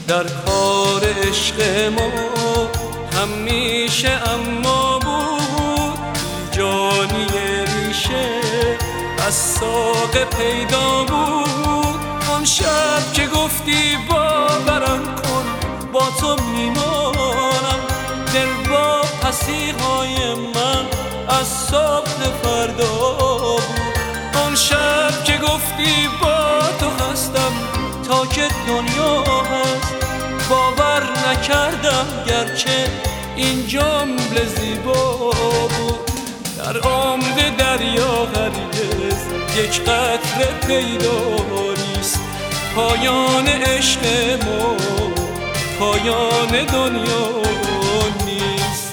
در کار عشق ما همیشه اما بود جانی ریشه از ساق پیدا بود. آن شب که گفتی باورم کن با تو میمانم، دل با پسیهای من از صبح فردا بود. آن شب که گفتی با تو هستم تا که دنیا هست، باور نکردم گرچه این جمله زیبا بود. در عمق دریا هرگز یک قطره پیدا نیست، پایان عشق ما پایان دنیا نیست.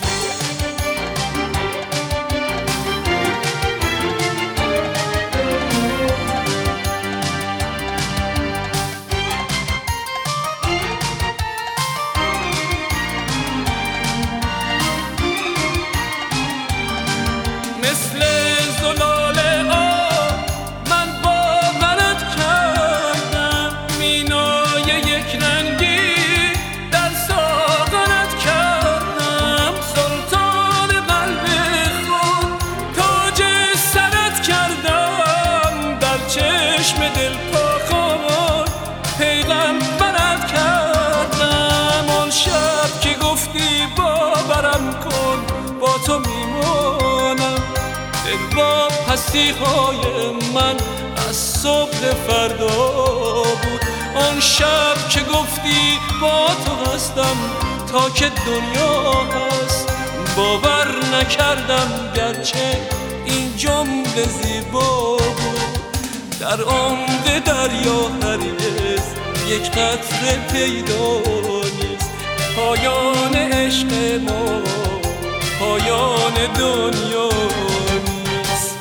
مثل زلال آب من باورت کردم، مینای یک رنگی در ساغرت کردم. سلطان قلب خود تاج سرت کردم، در چشم دل پاکان پیغمبرت کردم. آن شب که گفتی باورم کن با تو میمانم، دل با پسیهای من از صبح فردا بود. آن شب که گفتی با تو هستم تا که دنیا هست، باور نکردم گرچه این جمله زیبا بود. در عمق دریا هرگز یک قطره پیدا نیست، پایان عشق ما پایان دنیا نیست.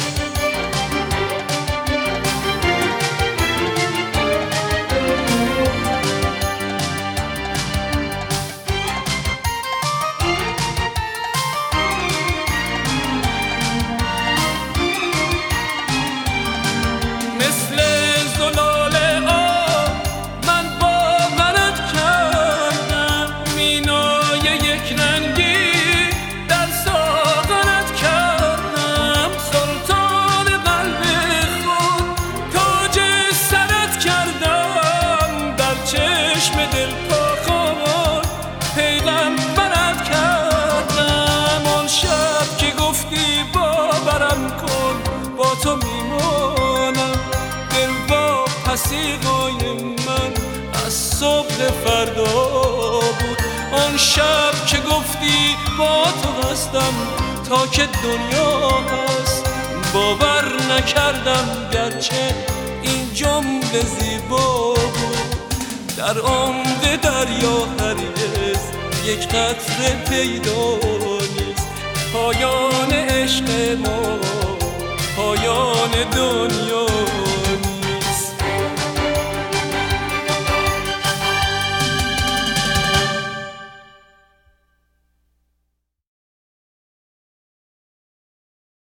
مثل زلال آب من باورت کردم، مینای یک رنگی در ساغرت کردم. سلطان قلب خود تاج سرت کردم، در چشم دل پاکان پیغمبرت کردم. آن شب که گفتی باورم کن با تو میمانم، دل با پسیهای من از صبح فردا بود. آن شب که گفتی با تو هستم تا که دنیا هست، باور نکردم گرچه این جمله زیبا بود. در عمق دریا هرگز یک قطره پیدا نیست، پایان عشق ما پایان دنیا